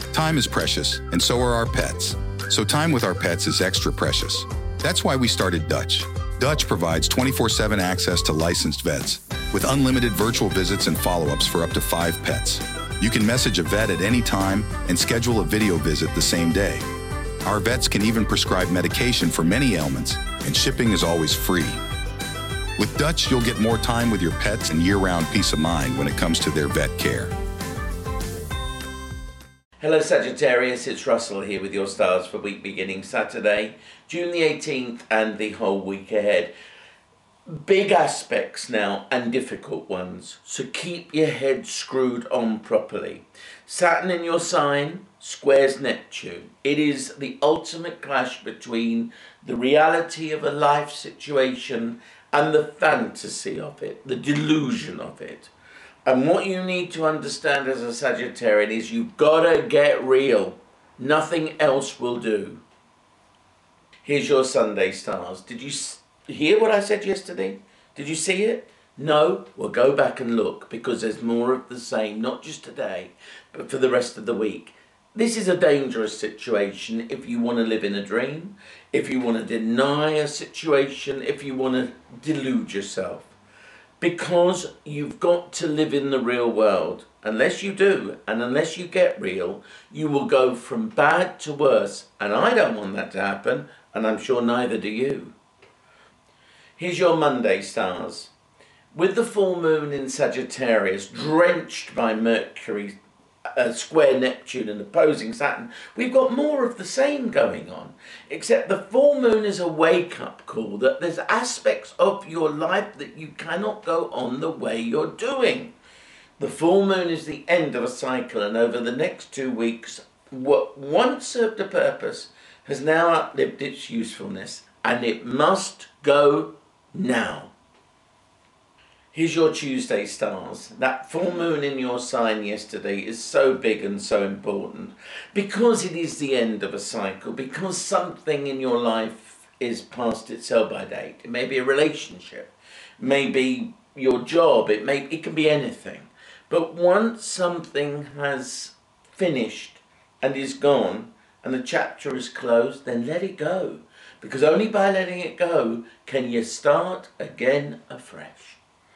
Time is precious, and so are our pets. So time with our pets is extra precious. That's why we started Dutch. Dutch provides 24/7 access to licensed vets, with unlimited virtual visits and follow-ups for up to 5 pets. You can message a vet at any time and schedule a video visit the same day. Our vets can even prescribe medication for many ailments, and shipping is always free. With Dutch, you'll get more time with your pets and year-round peace of mind when it comes to their vet care. Hello Sagittarius, it's Russell here with your stars for week beginning Saturday, June the 18th and the whole week ahead. Big aspects now and difficult ones, so keep your head screwed on properly. Saturn in your sign squares Neptune. It is the ultimate clash between the reality of a life situation and the fantasy of it, the delusion of it. And what you need to understand as a Sagittarian is you've got to get real. Nothing else will do. Here's your Sunday stars. Did you hear what I said yesterday? Did you see it? No? Well, go back and look, because there's more of the same, not just today, but for the rest of the week. This is a dangerous situation if you want to live in a dream, if you want to deny a situation, if you want to delude yourself. Because you've got to live in the real world. Unless you do, and unless you get real, you will go from bad to worse. And I don't want that to happen, and I'm sure neither do you. Here's your Monday stars. With the full moon in Sagittarius, drenched by Mercury, square Neptune and opposing Saturn, we've got more of the same going on, except the full moon is a wake-up call that there's aspects of your life that you cannot go on the way you're doing. The full moon is the end of a cycle, and over the next 2 weeks, what once served a purpose has now outlived its usefulness, and it must go now. Here's your Tuesday stars. That full moon in your sign yesterday is so big and so important because it is the end of a cycle, because something in your life is past its sell-by date. It may be a relationship, it may be your job, it can be anything. But once something has finished and is gone and the chapter is closed, then let it go, because only by letting it go can you start again afresh.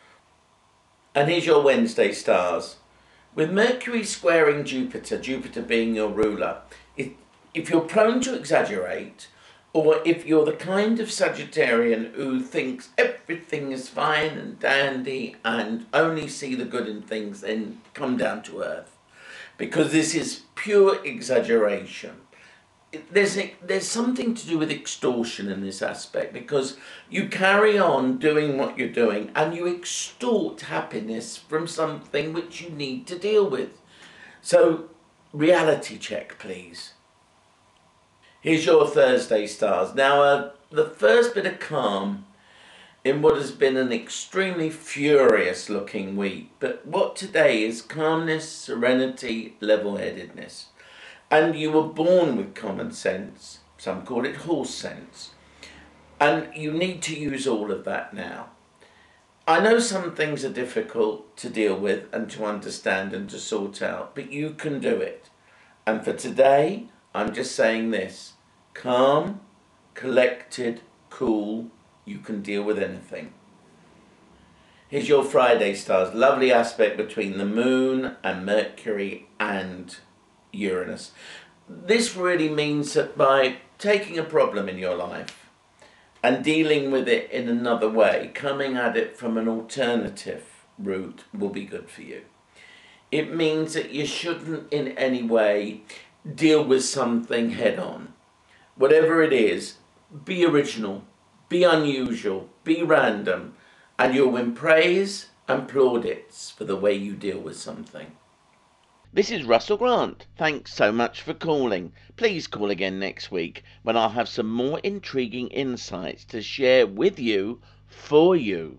And here's your Wednesday stars. With Mercury squaring Jupiter, Jupiter being your ruler, if you're prone to exaggerate, or if you're the kind of Sagittarian who thinks everything is fine and dandy and only see the good in things, then come down to earth. Because this is pure exaggeration. There's something to do with extortion in this aspect, because you carry on doing what you're doing and you extort happiness from something which you need to deal with. So, reality check, please. Here's your Thursday stars. Now, the first bit of calm in what has been an extremely furious looking week, but what today is calmness, serenity, level-headedness. And you were born with common sense. Some call it horse sense. And you need to use all of that now. I know some things are difficult to deal with and to understand and to sort out, but you can do it. And for today, I'm just saying this. Calm, collected, cool, you can deal with anything. Here's your Friday stars. Lovely aspect between the moon and Mercury and Uranus. This really means that by taking a problem in your life and dealing with it in another way, coming at it from an alternative route will be good for you. It means that you shouldn't in any way deal with something head on. Whatever it is, be original, be unusual, be random, and you'll win praise and plaudits for the way you deal with something. This is Russell Grant. Thanks so much for calling. Please call again next week when I'll have some more intriguing insights to share with you, for you.